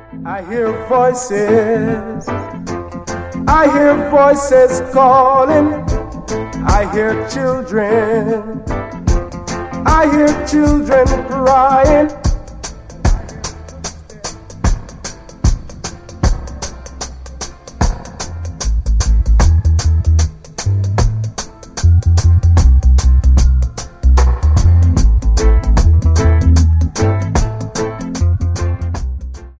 I hear voices. I hear voices calling. I hear children. I hear children crying.